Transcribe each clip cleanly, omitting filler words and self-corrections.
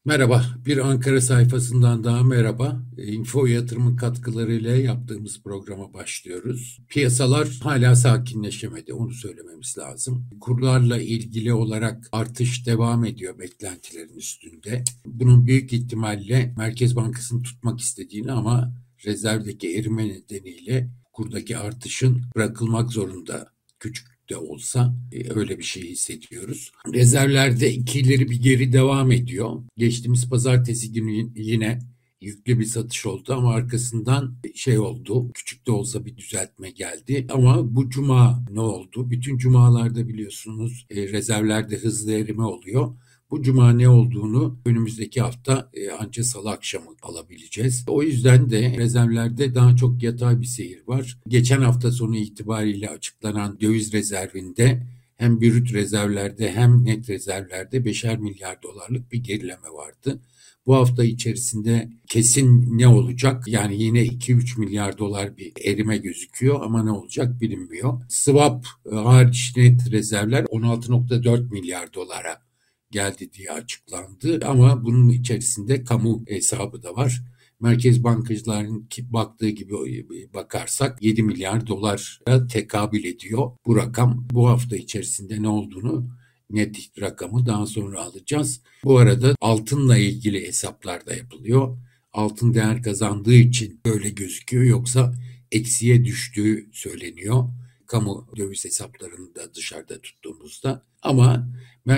Merhaba, bir Ankara sayfasından daha merhaba. Info Yatırım'ın katkılarıyla yaptığımız programa başlıyoruz. Piyasalar hala sakinleşemedi, onu söylememiz lazım. Kurlarla ilgili olarak artış devam ediyor beklentilerin üstünde. Bunun büyük ihtimalle Merkez Bankası'nın tutmak istediğini ama rezervdeki erime nedeniyle kurdaki artışın bırakılmak zorunda, küçük de olsa öyle bir şey hissediyoruz. Rezervlerde iki ileri bir geri devam ediyor. Geçtiğimiz pazartesi günü yine yüklü bir satış oldu ama arkasından şey oldu. Küçük de olsa bir düzeltme geldi. Ama bu cuma ne oldu? Bütün cumalarda biliyorsunuz rezervlerde hızlı erime oluyor. Bu cuma ne olduğunu önümüzdeki hafta anca salı akşamı alabileceğiz. O yüzden de rezervlerde daha çok yatay bir seyir var. Geçen hafta sonu itibariyle açıklanan döviz rezervinde hem brüt rezervlerde hem net rezervlerde 5'er milyar dolarlık bir gerileme vardı. Bu hafta içerisinde kesin ne olacak? Yani yine 2-3 milyar dolar bir erime gözüküyor ama ne olacak bilinmiyor. Swap hariç net rezervler 16,4 milyar dolara geldi diye açıklandı. Ama bunun içerisinde kamu hesabı da var. Merkez bankacıların baktığı gibi bakarsak 7 milyar dolara tekabül ediyor bu rakam. Bu hafta içerisinde ne olduğunu net rakamı daha sonra alacağız. Bu arada altınla ilgili hesaplar da yapılıyor. Altın değer kazandığı için böyle gözüküyor, yoksa eksiye düştüğü söyleniyor. Kamu döviz hesaplarını da dışarıda tuttuğumuzda. Ama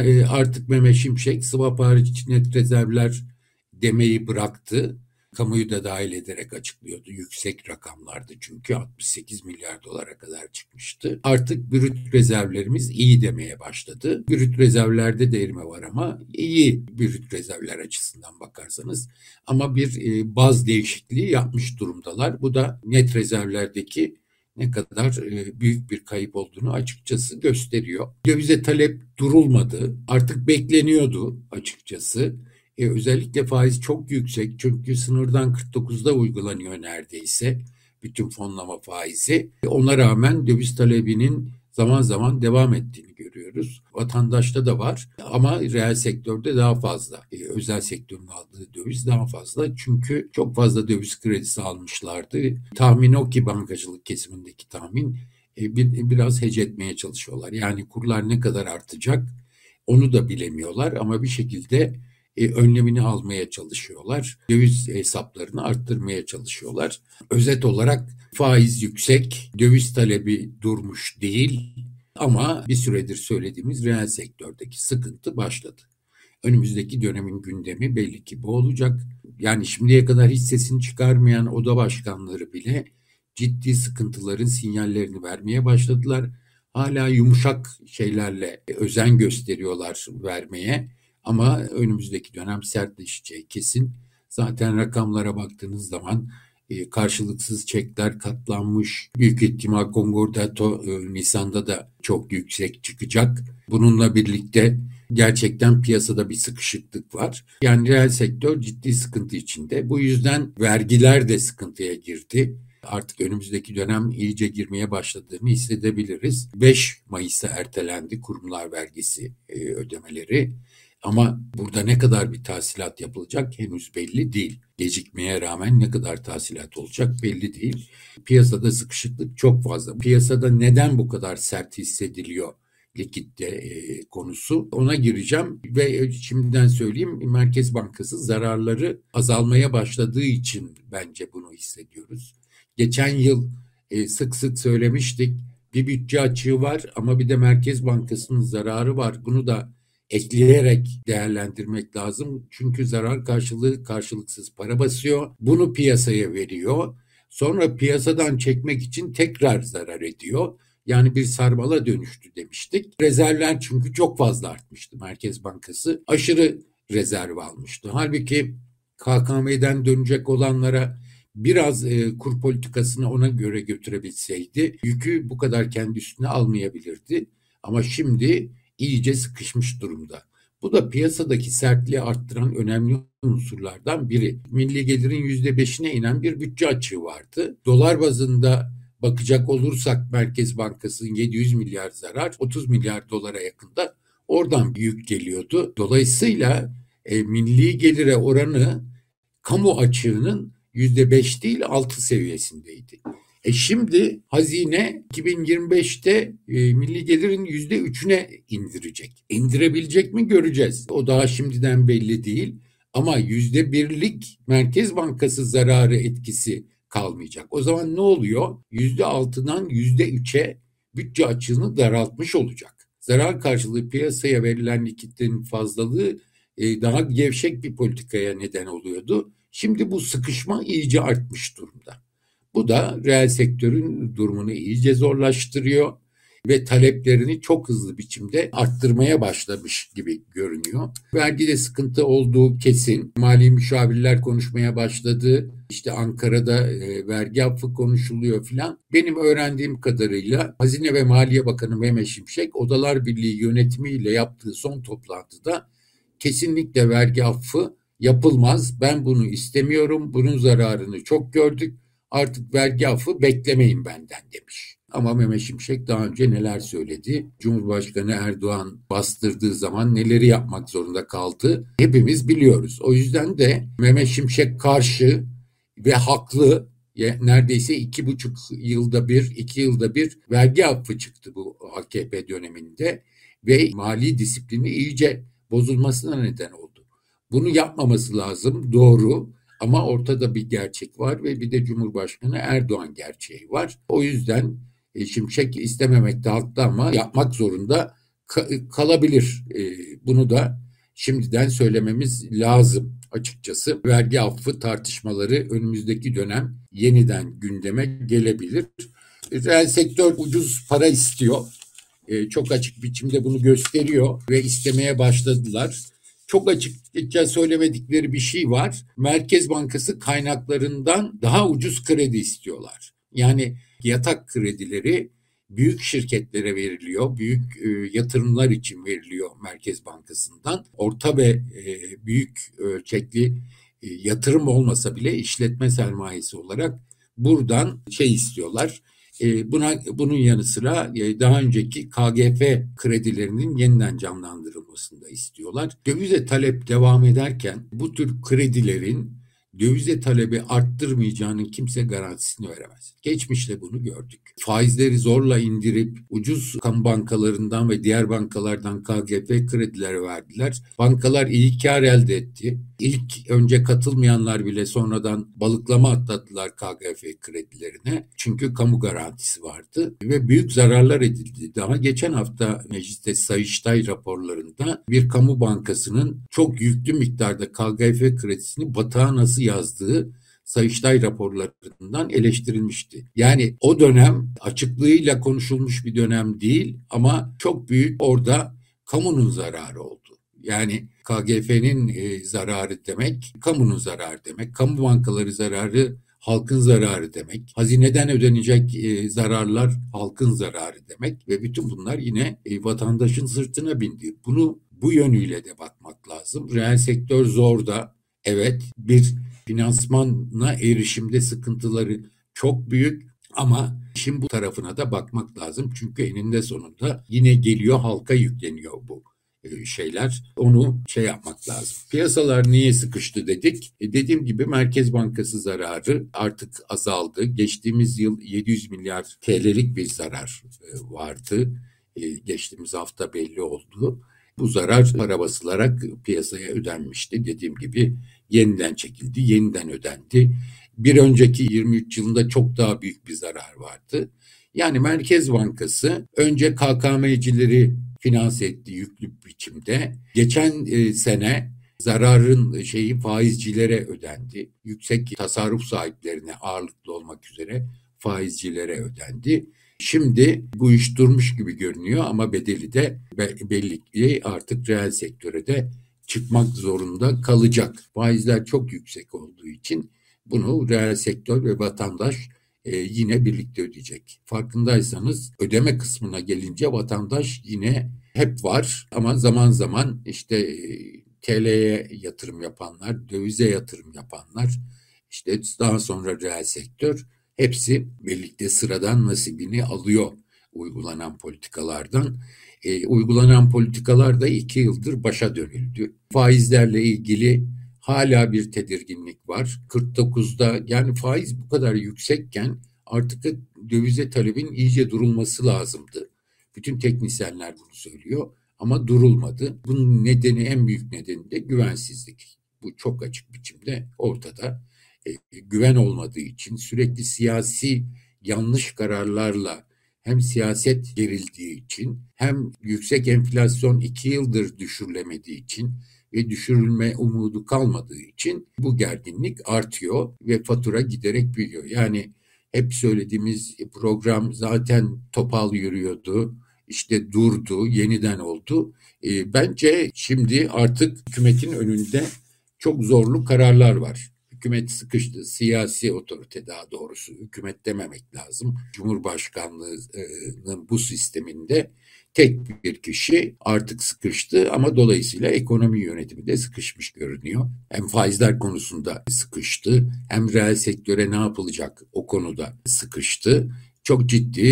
artık Mehmet Şimşek swap hariç net rezervler demeyi bıraktı. Kamuyu da dahil ederek açıklıyordu. Yüksek rakamlardı çünkü 68 milyar dolara kadar çıkmıştı. Artık brüt rezervlerimiz iyi demeye başladı. Brüt rezervlerde de erime var ama iyi brüt rezervler açısından bakarsanız. Ama bir baz değişikliği yapmış durumdalar. Bu da net rezervlerdeki ne kadar büyük bir kayıp olduğunu açıkçası gösteriyor. Dövize talep durulmadı. Artık bekleniyordu açıkçası. Özellikle faiz çok yüksek çünkü sınırdan 49'da uygulanıyor neredeyse bütün fonlama faizi. Ona rağmen döviz talebinin zaman zaman devam ettiğini görüyoruz. Vatandaşta da var ama reel sektörde daha fazla. Özel sektörün aldığı döviz daha fazla çünkü çok fazla döviz kredisi almışlardı. Tahmin o ki bankacılık kesimindeki tahmin biraz hece etmeye çalışıyorlar. Yani kurlar ne kadar artacak onu da bilemiyorlar ama bir şekilde önlemini almaya çalışıyorlar. Döviz hesaplarını arttırmaya çalışıyorlar. Özet olarak faiz yüksek, döviz talebi durmuş değil ama bir süredir söylediğimiz reel sektördeki sıkıntı başladı. Önümüzdeki dönemin gündemi belli ki bu olacak. Yani şimdiye kadar hiç sesini çıkarmayan oda başkanları bile ciddi sıkıntıların sinyallerini vermeye başladılar. Hala yumuşak şeylerle özen gösteriyorlar vermeye ama önümüzdeki dönem sertleşeceği kesin. Zaten rakamlara baktığınız zaman karşılıksız çekler katlanmış. Büyük ihtimal Concordato Nisan'da da çok yüksek çıkacak. Bununla birlikte gerçekten piyasada bir sıkışıklık var. Yani reel sektör ciddi sıkıntı içinde. Bu yüzden vergiler de sıkıntıya girdi. Artık önümüzdeki dönem iyice girmeye başladığını hissedebiliriz. 5 Mayıs'a ertelendi kurumlar vergisi ödemeleri. Ama burada ne kadar bir tahsilat yapılacak henüz belli değil. Gecikmeye rağmen ne kadar tahsilat olacak belli değil. Piyasada sıkışıklık çok fazla. Piyasada neden bu kadar sert hissediliyor likitte konusu? Ona gireceğim ve şimdiden söyleyeyim, Merkez Bankası zararları azalmaya başladığı için bence bunu hissediyoruz. Geçen yıl sık sık söylemiştik, bir bütçe açığı var ama bir de Merkez Bankası'nın zararı var. Bunu da ekleyerek değerlendirmek lazım. Çünkü zarar karşılığı karşılıksız para basıyor. Bunu piyasaya veriyor. Sonra piyasadan çekmek için tekrar zarar ediyor. Yani bir sarmala dönüştü demiştik. Rezervler çünkü çok fazla artmıştı. Merkez Bankası aşırı rezerv almıştı. Halbuki KKM'den dönecek olanlara biraz kur politikasını ona göre götürebilseydi yükü bu kadar kendi üstüne almayabilirdi. Ama şimdi iyice sıkışmış durumda. Bu da piyasadaki sertliği arttıran önemli unsurlardan biri. Milli gelirin %5'ine inen bir bütçe açığı vardı. Dolar bazında bakacak olursak Merkez Bankası'nın 700 milyar zarar, 30 milyar dolara yakında oradan bir yük geliyordu. Dolayısıyla milli gelire oranı kamu açığının %5 değil 6 seviyesindeydi. Şimdi hazine 2025'te milli gelirin %3'üne indirecek. İndirebilecek mi göreceğiz. O daha şimdiden belli değil. Ama %1'lik Merkez Bankası zararı etkisi kalmayacak. O zaman ne oluyor? %6'dan %3'e bütçe açığını daraltmış olacak. Zarar karşılığı piyasaya verilen likiditenin fazlalığı daha gevşek bir politikaya neden oluyordu. Şimdi bu sıkışma iyice artmış durumda. Bu da reel sektörün durumunu iyice zorlaştırıyor ve taleplerini çok hızlı biçimde arttırmaya başlamış gibi görünüyor. Vergide sıkıntı olduğu kesin. Mali müşavirler konuşmaya başladı. İşte Ankara'da vergi affı konuşuluyor filan. Benim öğrendiğim kadarıyla Hazine ve Maliye Bakanı Mehmet Şimşek Odalar Birliği yönetimiyle yaptığı son toplantıda kesinlikle vergi affı yapılmaz. Ben bunu istemiyorum. Bunun zararını çok gördük. Artık vergi affı beklemeyin benden demiş. Ama Mehmet Şimşek daha önce neler söyledi? Cumhurbaşkanı Erdoğan bastırdığı zaman neleri yapmak zorunda kaldı? Hepimiz biliyoruz. O yüzden de Mehmet Şimşek karşı ve haklı. Neredeyse 2 yılda bir vergi affı çıktı bu AKP döneminde ve mali disiplini iyice bozulmasına neden oldu. Bunu yapmaması lazım, doğru. Ama ortada bir gerçek var ve bir de Cumhurbaşkanı Erdoğan gerçeği var. O yüzden Şimşek istememekte haklı ama yapmak zorunda kalabilir. Bunu da şimdiden söylememiz lazım açıkçası. Vergi affı tartışmaları önümüzdeki dönem yeniden gündeme gelebilir. Reel sektör ucuz para istiyor. Çok açık biçimde bunu gösteriyor ve istemeye başladılar. Çok açıkça söylemedikleri bir şey var. Merkez Bankası kaynaklarından daha ucuz kredi istiyorlar. Yani yatak kredileri büyük şirketlere veriliyor. Büyük yatırımlar için veriliyor Merkez Bankası'ndan. Orta ve büyük ölçekli yatırım olmasa bile işletme sermayesi olarak buradan istiyorlar. Bunun yanı sıra daha önceki KGF kredilerinin yeniden canlandırılmasını da istiyorlar. Dövize talep devam ederken bu tür kredilerin dövize talebi arttırmayacağının kimse garantisini veremez. Geçmişte bunu gördük. Faizleri zorla indirip ucuz kamu bankalarından ve diğer bankalardan KGF kredileri verdiler. Bankalar iyi kar elde etti. İlk önce katılmayanlar bile sonradan balıklama atladılar KGF kredilerine. Çünkü kamu garantisi vardı ve büyük zararlar edildi. Daha geçen hafta mecliste Sayıştay raporlarında bir kamu bankasının çok yüklü miktarda KGF kredisini batağa nasıl yazdığı Sayıştay raporlarından eleştirilmişti. Yani o dönem açıklığıyla konuşulmuş bir dönem değil ama çok büyük orada kamunun zararı oldu. Yani KGF'nin zararı demek, kamunun zararı demek, kamu bankaları zararı halkın zararı demek, hazineden ödenecek zararlar halkın zararı demek ve bütün bunlar yine vatandaşın sırtına bindi. Bunu bu yönüyle de bakmak lazım. Reel sektör zorda, evet, bir finansmana erişimde sıkıntıları çok büyük ama şimdi bu tarafına da bakmak lazım. Çünkü eninde sonunda yine geliyor halka yükleniyor bu şeyler. Onu yapmak lazım. Piyasalar niye sıkıştı dedik? Dediğim gibi Merkez Bankası zararı artık azaldı. Geçtiğimiz yıl 700 milyar TL'lik bir zarar vardı. Geçtiğimiz hafta belli oldu. Bu zarar para basılarak piyasaya ödenmişti. Dediğim gibi yeniden çekildi, yeniden ödendi. Bir önceki 23 yılında çok daha büyük bir zarar vardı. Yani Merkez Bankası önce KKM'cileri finanse etti yüklü biçimde. Geçen sene zararın faizcilere ödendi. Yüksek tasarruf sahiplerine ağırlıklı olmak üzere faizcilere ödendi. Şimdi bu iş durmuş gibi görünüyor ama bedeli de belli ki artık reel sektöre de çıkmak zorunda kalacak. Faizler çok yüksek olduğu için bunu reel sektör ve vatandaş yine birlikte ödeyecek. Farkındaysanız ödeme kısmına gelince vatandaş yine hep var ama zaman zaman TL'ye yatırım yapanlar, dövize yatırım yapanlar, daha sonra reel sektör hepsi birlikte sıradan nasibini alıyor. uygulanan politikalardan. Uygulanan politikalar da 2 yıldır başa dönüldü. Faizlerle ilgili hala bir tedirginlik var. 49'da yani faiz bu kadar yüksekken artık dövize talebin iyice durulması lazımdı. Bütün teknisyenler bunu söylüyor ama durulmadı. Bunun nedeni, en büyük nedeni de güvensizlik. Bu çok açık biçimde ortada. Güven olmadığı için sürekli siyasi yanlış kararlarla hem siyaset gerildiği için hem yüksek enflasyon 2 yıldır düşürülemediği için ve düşürülme umudu kalmadığı için bu gerginlik artıyor ve fatura giderek büyüyor. Yani hep söylediğimiz program zaten topal yürüyordu, işte durdu, yeniden oldu. Bence şimdi artık hükümetin önünde çok zorlu kararlar var. Hükümet sıkıştı. Siyasi otorite, daha doğrusu hükümet dememek lazım. Cumhurbaşkanlığının bu sisteminde tek bir kişi artık sıkıştı ama dolayısıyla ekonomi yönetimi de sıkışmış görünüyor. Hem faizler konusunda sıkıştı, hem reel sektöre ne yapılacak o konuda sıkıştı. Çok ciddi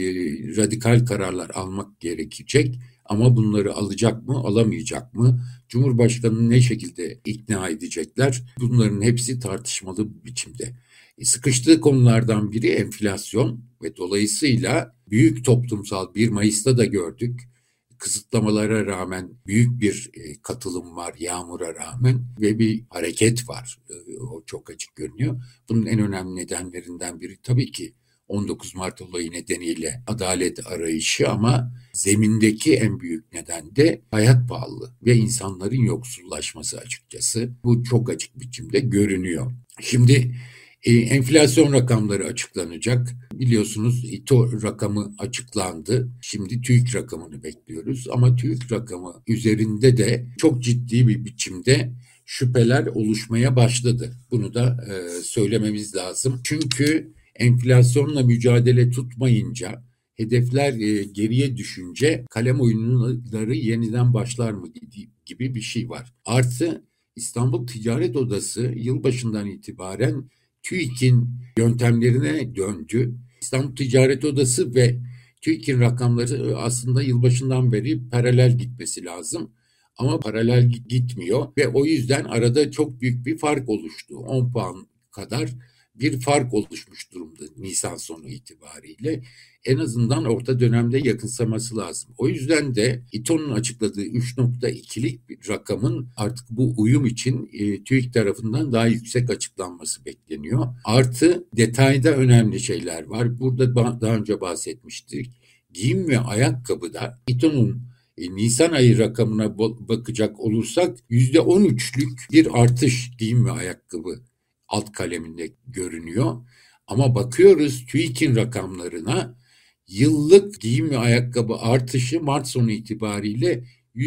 radikal kararlar almak gerekecek. Ama bunları alacak mı, alamayacak mı? Cumhurbaşkanını ne şekilde ikna edecekler? Bunların hepsi tartışmalı biçimde. Sıkıştığı konulardan biri enflasyon ve dolayısıyla büyük toplumsal, 1 Mayıs'ta da gördük. Kısıtlamalara rağmen büyük bir katılım var, yağmura rağmen, ve bir hareket var. O çok açık görünüyor. Bunun en önemli nedenlerinden biri tabii ki 19 Mart olayı nedeniyle adalet arayışı, ama zemindeki en büyük neden de hayat pahalılığı ve insanların yoksullaşması açıkçası. Bu çok açık biçimde görünüyor. Şimdi enflasyon rakamları açıklanacak. Biliyorsunuz İTO rakamı açıklandı. Şimdi TÜİK rakamını bekliyoruz. Ama TÜİK rakamı üzerinde de çok ciddi bir biçimde şüpheler oluşmaya başladı. Bunu da söylememiz lazım. Çünkü enflasyonla mücadele tutmayınca, hedefler geriye düşünce kalem oyunları yeniden başlar mı gibi bir şey var. Artı İstanbul Ticaret Odası yılbaşından itibaren TÜİK'in yöntemlerine döndü. İstanbul Ticaret Odası ve TÜİK'in rakamları aslında yılbaşından beri paralel gitmesi lazım. Ama paralel gitmiyor ve o yüzden arada çok büyük bir fark oluştu. 10 puan kadar bir fark oluşmuş durumda Nisan sonu itibariyle. En azından orta dönemde yakınsaması lazım. O yüzden de İTO'nun açıkladığı 3.2'lik bir rakamın artık bu uyum için TÜİK tarafından daha yüksek açıklanması bekleniyor. Artı detayda önemli şeyler var. Burada daha önce bahsetmiştik. Giyim ve ayakkabıda İTO'nun Nisan ayı rakamına bakacak olursak %13'lük bir artış giyim ve ayakkabı alt kaleminde görünüyor. Ama bakıyoruz TÜİK'in rakamlarına, yıllık giyim ve ayakkabı artışı Mart sonu itibariyle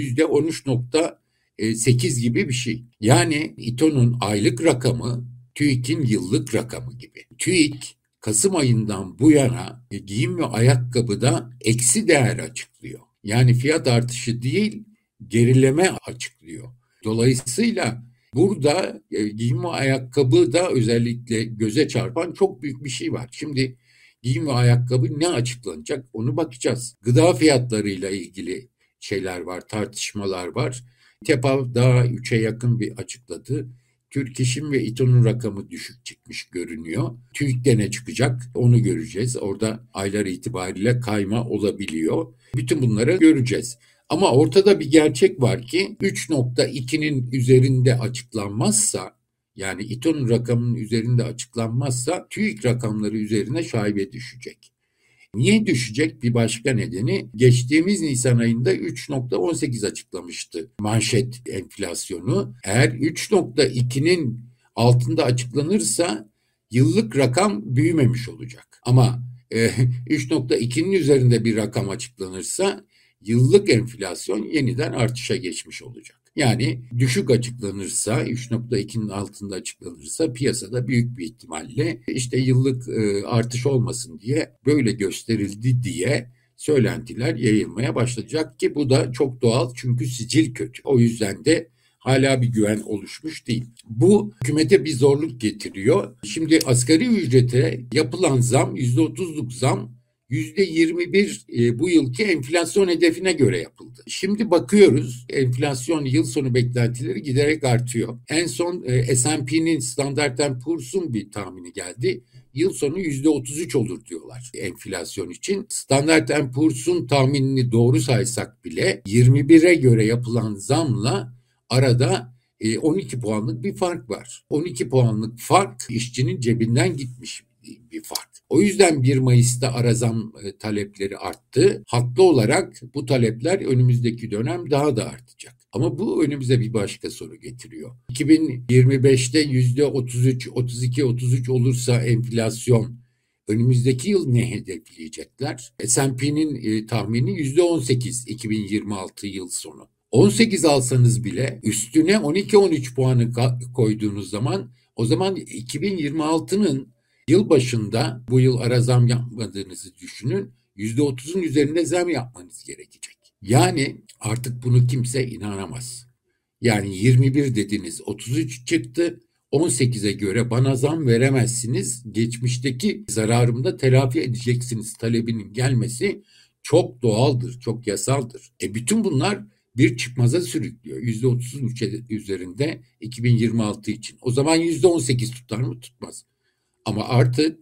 %13.8 gibi bir şey. Yani İTO'nun aylık rakamı TÜİK'in yıllık rakamı gibi. TÜİK Kasım ayından bu yana giyim ve ayakkabıda eksi değer açıklıyor. Yani fiyat artışı değil, gerileme açıklıyor. Dolayısıyla burada giyim ve ayakkabıda özellikle göze çarpan çok büyük bir şey var. Şimdi giyim ve ayakkabı ne açıklanacak, onu bakacağız. Gıda fiyatlarıyla ilgili şeyler var, tartışmalar var. TEPAV daha 3'e yakın bir açıkladı. Türk İş'in ve İTO'nun rakamı düşük çıkmış görünüyor. TÜİK'te ne çıkacak onu göreceğiz. Orada aylar itibariyle kayma olabiliyor. Bütün bunları göreceğiz. Ama ortada bir gerçek var ki 3.2'nin üzerinde açıklanmazsa, yani İTO'nun rakamının üzerinde açıklanmazsa TÜİK rakamları üzerine şaibe düşecek. Niye düşecek? Bir başka nedeni, geçtiğimiz Nisan ayında 3.18 açıklamıştı manşet enflasyonu. Eğer 3.2'nin altında açıklanırsa yıllık rakam büyümemiş olacak. Ama 3.2'nin üzerinde bir rakam açıklanırsa yıllık enflasyon yeniden artışa geçmiş olacak. Yani düşük açıklanırsa, 3.2'nin altında açıklanırsa piyasada büyük bir ihtimalle işte yıllık artış olmasın diye böyle gösterildi diye söylentiler yayılmaya başlayacak ki bu da çok doğal, çünkü sicil kötü. O yüzden de hala bir güven oluşmuş değil. Bu hükümete bir zorluk getiriyor. Şimdi asgari ücrete yapılan zam, %30'luk zam %21 bu yılki enflasyon hedefine göre yapıldı. Şimdi bakıyoruz enflasyon yıl sonu beklentileri giderek artıyor. En son S&P'nin Standard & Poor's'un bir tahmini geldi. Yıl sonu %33 olur diyorlar enflasyon için. Standard & Poor's'un tahminini doğru saysak bile 21'e göre yapılan zamla arada 12 puanlık bir fark var. 12 puanlık fark işçinin cebinden gitmiş bir fark. O yüzden 1 Mayıs'ta ara zam talepleri arttı. Haklı olarak bu talepler önümüzdeki dönem daha da artacak. Ama bu önümüze bir başka soru getiriyor. 2025'te %33, 32, 33 olursa enflasyon önümüzdeki yıl ne hedefleyecekler? S&P'nin tahmini %18 2026 yıl sonu. 18 alsanız bile üstüne 12-13 puanı koyduğunuz zaman o zaman 2026'nın yılbaşında bu yıl ara zam yapmadığınızı düşünün. %30'un üzerinde zam yapmanız gerekecek. Yani artık bunu kimse inanamaz. Yani 21 dediniz 33 çıktı. 18'e göre bana zam veremezsiniz. Geçmişteki zararımda telafi edeceksiniz talebinin gelmesi çok doğaldır, çok yasaldır. Bütün bunlar bir çıkmaza sürüklüyor. %30'un üzerinde 2026 için. O zaman %18 tutar mı? Tutmaz. Ama artık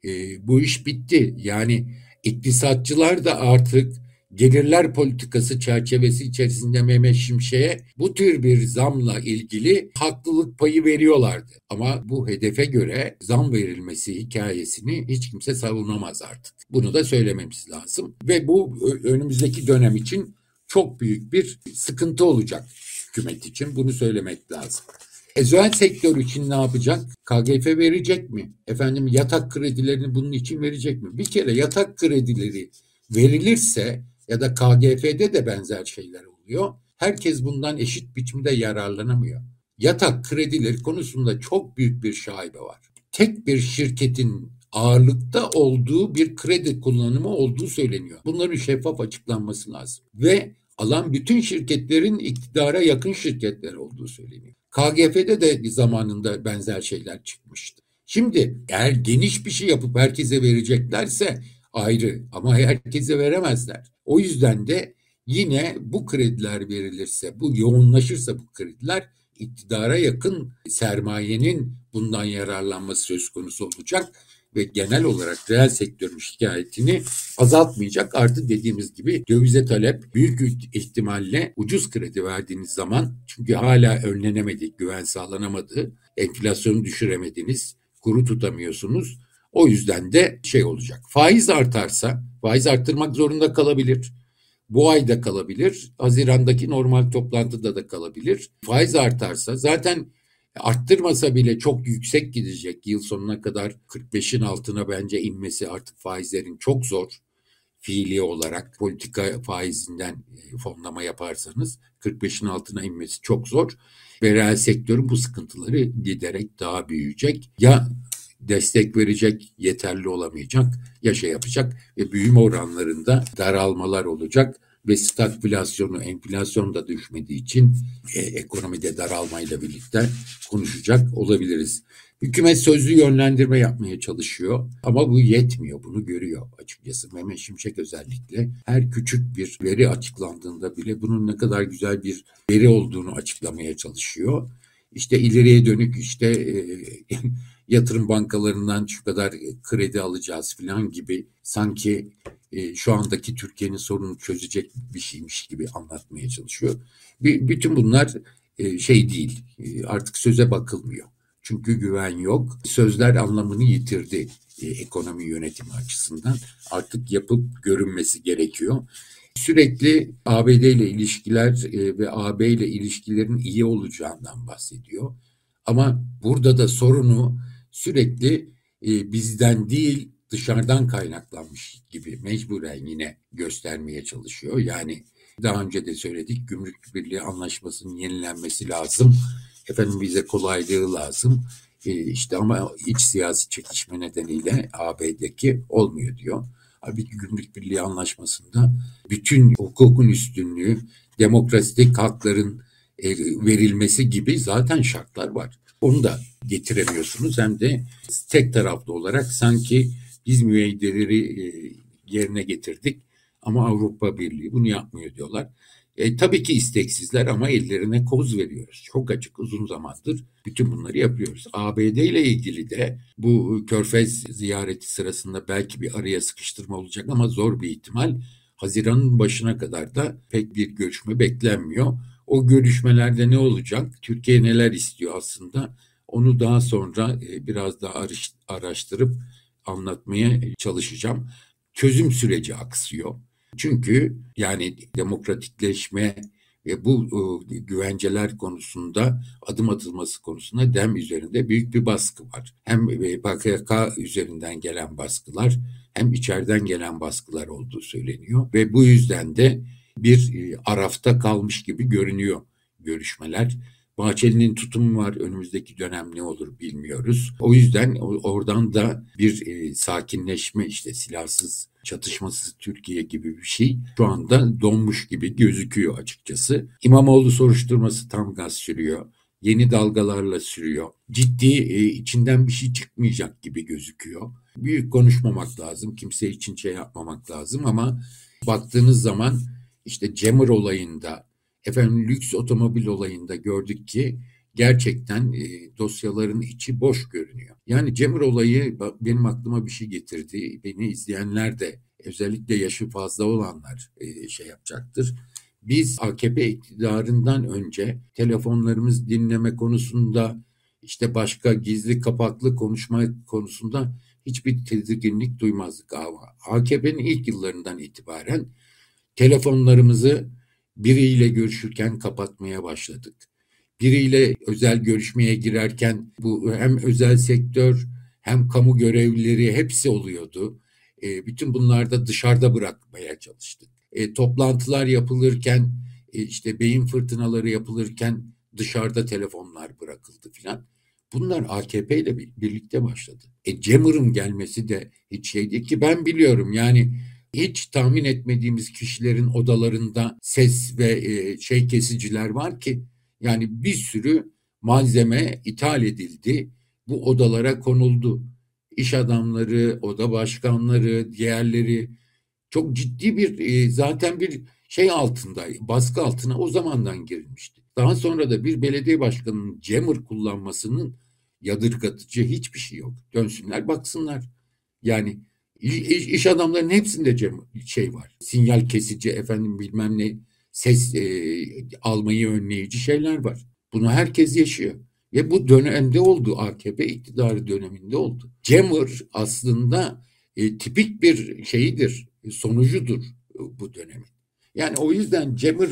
bu iş bitti. Yani iktisatçılar da artık gelirler politikası çerçevesi içerisinde Mehmet Şimşek'e bu tür bir zamla ilgili haklılık payı veriyorlardı. Ama bu hedefe göre zam verilmesi hikayesini hiç kimse savunamaz artık. Bunu da söylememiz lazım. Ve bu önümüzdeki dönem için çok büyük bir sıkıntı olacak hükümet için. Bunu söylemek lazım. Özel sektör için ne yapacak? KGF verecek mi? Efendim yatak kredilerini bunun için verecek mi? Bir kere yatak kredileri verilirse ya da KGF'de de benzer şeyler oluyor. Herkes bundan eşit biçimde yararlanamıyor. Yatak kredileri konusunda çok büyük bir şaibe var. Tek bir şirketin ağırlıkta olduğu bir kredi kullanımı olduğu söyleniyor. Bunların şeffaf açıklanması lazım. Ve alan bütün şirketlerin iktidara yakın şirketler olduğu söyleniyor. KGF'de de zamanında benzer şeyler çıkmıştı. Şimdi eğer geniş bir şey yapıp herkese vereceklerse ayrı ama herkese veremezler. O yüzden de yine bu krediler verilirse, bu yoğunlaşırsa bu krediler iktidara yakın sermayenin bundan yararlanması söz konusu olacak ve genel olarak reel sektörün şikayetini azaltmayacak. Artı dediğimiz gibi dövize talep büyük ihtimalle ucuz kredi verdiğiniz zaman çünkü hala önlenemedi, güven sağlanamadı, enflasyonu düşüremediniz, kuru tutamıyorsunuz. O yüzden de olacak. Faiz artarsa, faiz arttırmak zorunda kalabilir. Bu ayda kalabilir. Haziran'daki normal toplantıda da kalabilir. Faiz artarsa zaten arttırmasa bile çok yüksek gidecek. Yıl sonuna kadar 45'in altına bence inmesi artık faizlerin çok zor. Fiili olarak politika faizinden fonlama yaparsanız 45'in altına inmesi çok zor. Ve reel sektörün bu sıkıntıları giderek daha büyüyecek. Ya destek verecek, yeterli olamayacak, ya yapacak ve büyüme oranlarında daralmalar olacak ve stagflasyonu, enflasyon da düşmediği için ekonomide daralmayla birlikte konuşacak olabiliriz. Hükümet sözlü yönlendirme yapmaya çalışıyor ama bu yetmiyor, bunu görüyor açıkçası. Mehmet Şimşek özellikle her küçük bir veri açıklandığında bile bunun ne kadar güzel bir veri olduğunu açıklamaya çalışıyor. İşte ileriye dönük yatırım bankalarından şu kadar kredi alacağız falan gibi sanki şu andaki Türkiye'nin sorununu çözecek bir şeymiş gibi anlatmaya çalışıyor. Bütün bunlar değil, artık söze bakılmıyor. Çünkü güven yok. Sözler anlamını yitirdi ekonomi yönetimi açısından. Artık yapıp görünmesi gerekiyor. Sürekli ABD ile ilişkiler ve AB ile ilişkilerin iyi olacağından bahsediyor. Ama burada da sorunu sürekli bizden değil dışarıdan kaynaklanmış gibi mecburen yine göstermeye çalışıyor. Yani daha önce de söyledik, Gümrük Birliği Anlaşması'nın yenilenmesi lazım. Efendim bize kolaylığı lazım. Ama iç siyasi çekişme nedeniyle AB'deki olmuyor diyor. Halbuki Gümrük Birliği Anlaşması'nda bütün hukukun üstünlüğü, demokratik hakların verilmesi gibi zaten şartlar var. Onu da getiremiyorsunuz hem de tek taraflı olarak sanki biz müeyyideleri yerine getirdik. Ama Avrupa Birliği bunu yapmıyor diyorlar. Tabii ki isteksizler ama ellerine koz veriyoruz. Çok açık, uzun zamandır bütün bunları yapıyoruz. ABD ile ilgili de bu Körfez ziyareti sırasında belki bir araya sıkıştırma olacak ama zor bir ihtimal. Haziran'ın başına kadar da pek bir görüşme beklenmiyor. O görüşmelerde ne olacak? Türkiye neler istiyor aslında? Onu daha sonra biraz daha araştırıp anlatmaya çalışacağım. Çözüm süreci aksıyor. Çünkü yani demokratikleşme ve bu güvenceler konusunda adım atılması konusunda DEM üzerinde büyük bir baskı var. Hem PKK üzerinden gelen baskılar hem içeriden gelen baskılar olduğu söyleniyor ve bu yüzden de bir arafta kalmış gibi görünüyor görüşmeler. Bahçeli'nin tutumu var. Önümüzdeki dönem ne olur bilmiyoruz. O yüzden oradan da bir sakinleşme, işte silahsız, çatışmasız Türkiye gibi bir şey şu anda donmuş gibi gözüküyor açıkçası. İmamoğlu soruşturması tam gaz sürüyor. Yeni dalgalarla sürüyor. Ciddi, içinden bir şey çıkmayacak gibi gözüküyor. Büyük konuşmamak lazım. Kimse için şey yapmamak lazım ama baktığınız zaman işte Cemur olayında, efendim lüks otomobil olayında gördük ki gerçekten dosyaların içi boş görünüyor. Yani Cemur olayı benim aklıma bir şey getirdi. Beni izleyenler de özellikle yaşı fazla olanlar şey yapacaktır. Biz AKP iktidarından önce telefonlarımız dinleme konusunda, işte başka gizli kapaklı konuşma konusunda hiçbir tedirginlik duymazdık. Ama AKP'nin ilk yıllarından itibaren telefonlarımızı biriyle görüşürken kapatmaya başladık. Biriyle özel görüşmeye girerken bu hem özel sektör hem kamu görevlileri hepsi oluyordu. Bütün bunlarda dışarıda bırakmaya çalıştık. Toplantılar yapılırken, işte beyin fırtınaları yapılırken dışarıda telefonlar bırakıldı filan. Bunlar AKP ile birlikte başladı. Cemur'un gelmesi de hiç şey değil ki, ben biliyorum yani hiç tahmin etmediğimiz kişilerin odalarında ses ve şey kesiciler var ki yani bir sürü malzeme ithal edildi. Bu odalara konuldu. İş adamları, oda başkanları, diğerleri çok ciddi bir zaten bir şey altında, baskı altına o zamandan girilmişti. Daha sonra da bir belediye başkanının jammer kullanmasının yadırgatıcı hiçbir şey yok. Dönsünler baksınlar. Yani iş adamlarının hepsinde şey var. Sinyal kesici, efendim bilmem ne, ses almayı önleyici şeyler var. Bunu herkes yaşıyor. Ve bu dönemde oldu, AKP iktidarı döneminde oldu. Jammer aslında tipik bir şeyidir, sonucudur bu dönemin. Yani o yüzden Jammer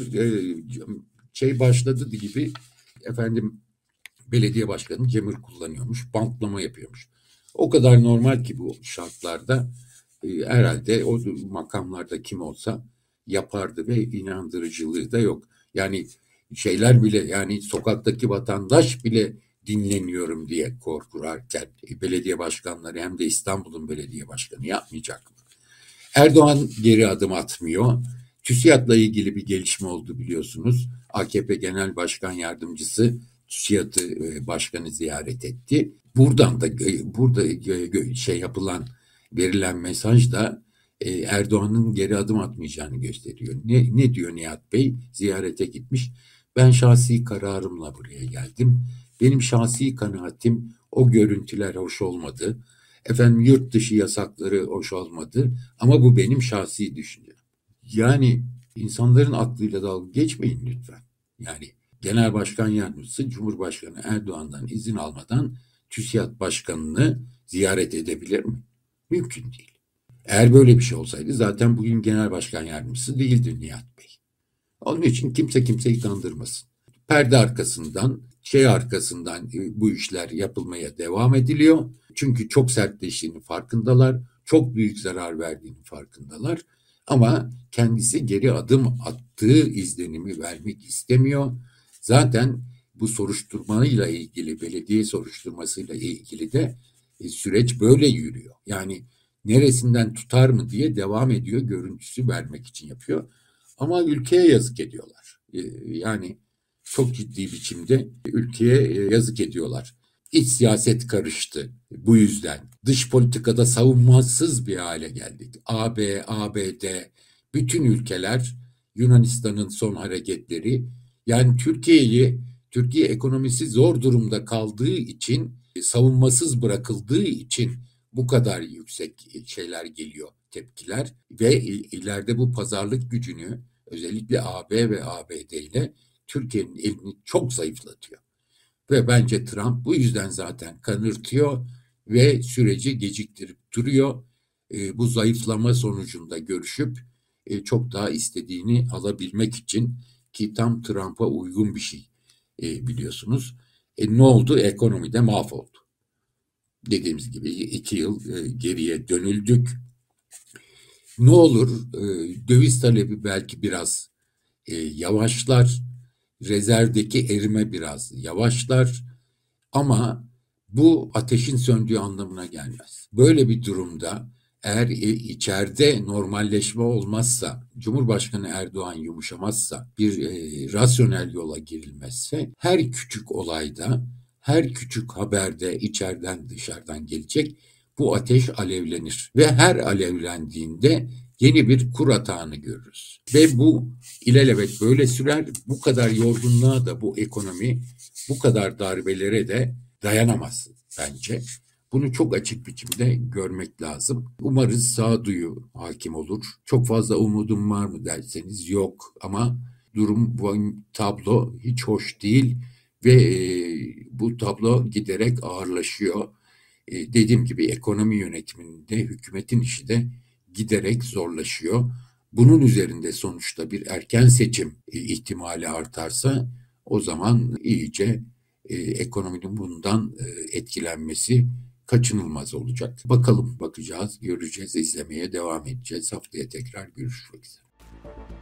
şey başladı gibi, efendim belediye başkanı Jammer kullanıyormuş, bantlama yapıyormuş. O kadar normal ki bu şartlarda herhalde o makamlarda kim olsa yapardı ve inandırıcılığı da yok. Yani şeyler bile, yani sokaktaki vatandaş bile dinleniyorum diye korkurarken belediye başkanları, hem de İstanbul'un belediye başkanı yapmayacak mı? Erdoğan geri adım atmıyor. TÜSİAD'la ilgili bir gelişme oldu biliyorsunuz. AKP Genel Başkan Yardımcısı TÜSİAD'ı başkanı ziyaret etti. Buradan da burada şey yapılan, verilen mesaj da Erdoğan'ın geri adım atmayacağını gösteriyor. Ne diyor Nihat Bey? Ziyarete gitmiş. Ben şahsi kararımla buraya geldim. Benim şahsi kanaatim, o görüntüler hoş olmadı. Efendim yurt dışı yasakları hoş olmadı. Ama bu benim şahsi düşüncem. Yani insanların aklıyla dalga geçmeyin lütfen. Yani Genel Başkan Yardımcısı Cumhurbaşkanı Erdoğan'dan izin almadan TÜSİAD Başkanı'nı ziyaret edebilir mi? Mümkün değil. Eğer böyle bir şey olsaydı zaten bugün Genel Başkan Yardımcısı değildi Nihat Bey. Onun için kimse kimseyi kandırmasın. Perde arkasından, şey arkasından bu işler yapılmaya devam ediliyor. Çünkü çok sertleştiğinin farkındalar, çok büyük zarar verdiğinin farkındalar. Ama kendisi geri adım attığı izlenimi vermek istemiyor. Zaten bu soruşturmayla ilgili, belediye soruşturmasıyla ilgili de süreç böyle yürüyor. Yani neresinden tutar mı diye devam ediyor, görüntüsü vermek için yapıyor. Ama ülkeye yazık ediyorlar. Yani çok ciddi biçimde ülkeye yazık ediyorlar. İç siyaset karıştı bu yüzden. Dış politikada savunmasız bir hale geldik. AB, ABD, bütün ülkeler, Yunanistan'ın son hareketleri, yani Türkiye ekonomisi zor durumda kaldığı için, savunmasız bırakıldığı için bu kadar yüksek şeyler geliyor, tepkiler ve ileride bu pazarlık gücünü özellikle AB ve ABD ile Türkiye'nin elini çok zayıflatıyor. Ve bence Trump bu yüzden zaten kanırtıyor ve süreci geciktirip duruyor. Bu zayıflama sonucunda görüşüp çok daha istediğini alabilmek için, ki tam Trump'a uygun bir şey biliyorsunuz. Ne oldu? Ekonomide mahvoldu. Dediğimiz gibi 2 yıl geriye dönüldük. Ne olur? Döviz talebi belki biraz yavaşlar, rezervdeki erime biraz yavaşlar. Ama bu ateşin söndüğü anlamına gelmez. Böyle bir durumda eğer içeride normalleşme olmazsa, Cumhurbaşkanı Erdoğan yumuşamazsa, bir rasyonel yola girilmezse, her küçük olayda, her küçük haberde içeriden dışarıdan gelecek bu ateş alevlenir. Ve her alevlendiğinde yeni bir kur atağını görürüz. Ve bu ilelebet böyle sürer. Bu kadar yorgunluğa da bu ekonomi, bu kadar darbelere de dayanamaz bence. Bunu çok açık biçimde görmek lazım. Umarız sağduyu hakim olur. Çok fazla umudum var mı derseniz yok, ama bu tablo hiç hoş değil ve bu tablo giderek ağırlaşıyor. Dediğim gibi ekonomi yönetiminde hükümetin işi de giderek zorlaşıyor. Bunun üzerinde sonuçta bir erken seçim ihtimali artarsa, o zaman iyice ekonominin bundan etkilenmesi kaçınılmaz olacak. Bakalım, bakacağız, göreceğiz, izlemeye devam edeceğiz. Haftaya tekrar görüşmek üzere.